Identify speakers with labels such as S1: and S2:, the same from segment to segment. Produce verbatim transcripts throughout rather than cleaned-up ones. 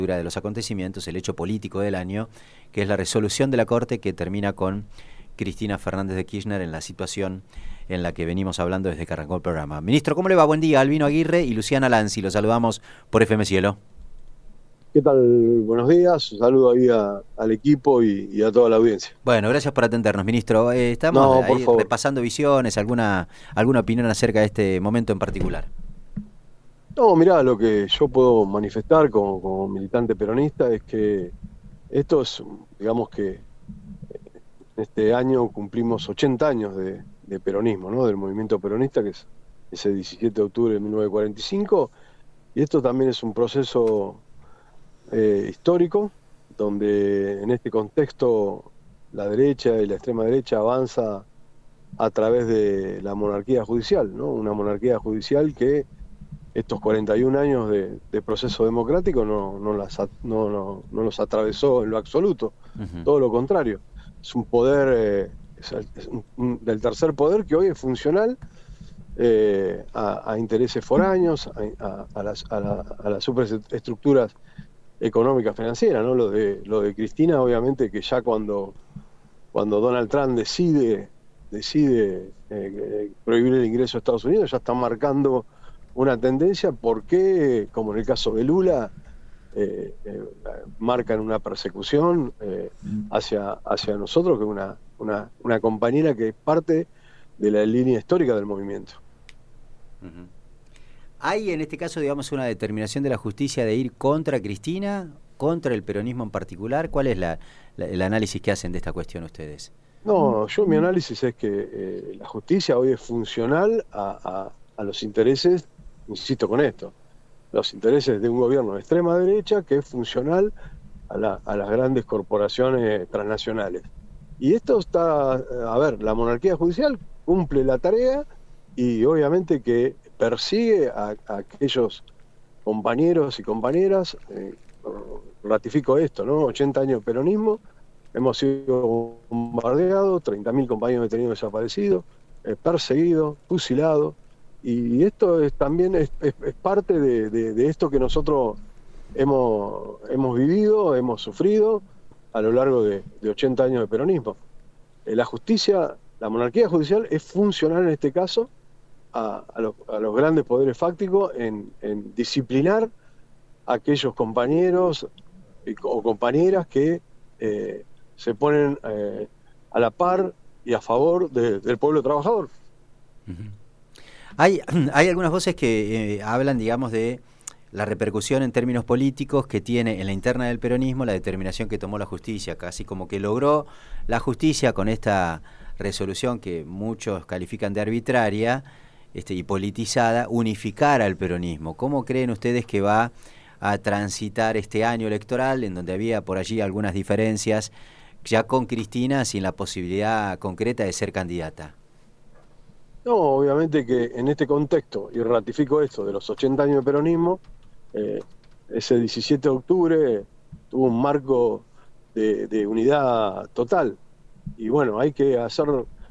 S1: de los acontecimientos, el hecho político del año, que es la resolución de la Corte que termina con Cristina Fernández de Kirchner en la situación en la que venimos hablando desde que arrancó el programa. Ministro, ¿cómo le va? Buen día, Albino Aguirre y Luciana Lanzi, los saludamos por F M Cielo.
S2: ¿Qué tal? Buenos días, un saludo ahí a, al equipo y, y a toda la audiencia.
S1: Bueno, gracias por atendernos, ministro. Eh, estamos
S2: no,
S1: ahí
S2: por
S1: repasando visiones, alguna, alguna opinión acerca de este momento en particular.
S2: No, mirá, lo que yo puedo manifestar como, como militante peronista es que esto es, digamos que este año cumplimos ochenta años de, de peronismo, ¿no? Del movimiento peronista, que es ese diecisiete de octubre de mil novecientos cuarenta y cinco, y esto también es un proceso eh, histórico, donde en este contexto la derecha y la extrema derecha avanza a través de la monarquía judicial, ¿no? Una monarquía judicial que estos cuarenta y un años de, de proceso democrático no, no, las, no, no, no los atravesó en lo absoluto, uh-huh. Todo lo contrario. Es un poder, eh, es, es un, un, del tercer poder que hoy es funcional eh, a, a intereses foráneos, a, a, a, las, a, la, a las superestructuras económicas financieras, ¿no? Lo de, lo de Cristina, obviamente, que ya cuando, cuando Donald Trump decide, decide eh, prohibir el ingreso a Estados Unidos, ya está marcando una tendencia porque, como en el caso de Lula, eh, eh, marcan una persecución eh, hacia, hacia nosotros, que es una, una, una compañera que es parte de la línea histórica del movimiento.
S1: Uh-huh. ¿Hay en este caso, digamos, una determinación de la justicia de ir contra Cristina, contra el peronismo en particular? ¿Cuál es la, la, el análisis que hacen de esta cuestión ustedes?
S2: No, yo mi análisis es que eh, la justicia hoy es funcional a, a, a los intereses, insisto con esto, los intereses de un gobierno de extrema derecha que es funcional a, la, a las grandes corporaciones transnacionales. Y esto está, a ver, la monarquía judicial cumple la tarea y obviamente que persigue a, a aquellos compañeros y compañeras, eh, ratifico esto, ¿no? ochenta años de peronismo, hemos sido bombardeados, treinta mil compañeros detenidos desaparecidos, eh, perseguidos, fusilados. Y esto es, también es, es, es parte de, de, de esto que nosotros hemos, hemos vivido, hemos sufrido a lo largo de, de ochenta años de peronismo. Eh, la justicia, la monarquía judicial es funcional en este caso a, a, los, a los grandes poderes fácticos en, en disciplinar a aquellos compañeros y, o compañeras que eh, se ponen eh, a la par y a favor de, del pueblo trabajador.
S1: Uh-huh. Hay, hay algunas voces que eh, hablan, digamos, de la repercusión en términos políticos que tiene en la interna del peronismo la determinación que tomó la justicia, casi como que logró la justicia con esta resolución que muchos califican de arbitraria este, y politizada, unificar al peronismo. ¿Cómo creen ustedes que va a transitar este año electoral, en donde había por allí algunas diferencias, ya con Cristina sin la posibilidad concreta de ser candidata?
S2: No, obviamente que en este contexto, y ratifico esto, de los ochenta años de peronismo, eh, ese diecisiete de octubre tuvo un marco de, de unidad total. Y bueno, hay que hacer,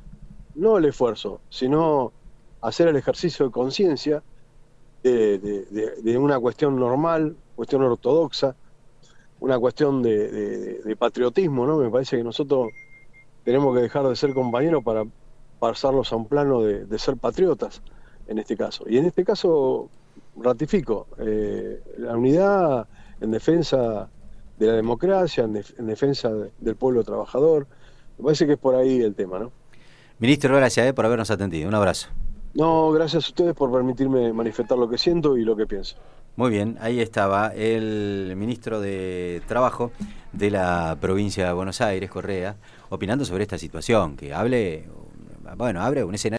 S2: no el esfuerzo, sino hacer el ejercicio de conciencia de, de, de, de una cuestión normal, cuestión ortodoxa, una cuestión de, de, de patriotismo, ¿no? Me parece que nosotros tenemos que dejar de ser compañeros para pasarlos a un plano de, de ser patriotas, en este caso. Y en este caso, ratifico, eh, la unidad en defensa de la democracia, en, def en defensa de, del pueblo trabajador. Me parece que es por ahí el tema, ¿no?
S1: Ministro, gracias eh, por habernos atendido. Un abrazo.
S2: No, gracias a ustedes por permitirme manifestar lo que siento y lo que pienso.
S1: Muy bien, ahí estaba el ministro de Trabajo de la provincia de Buenos Aires, Correa, opinando sobre esta situación, que hable, bueno, abre un escenario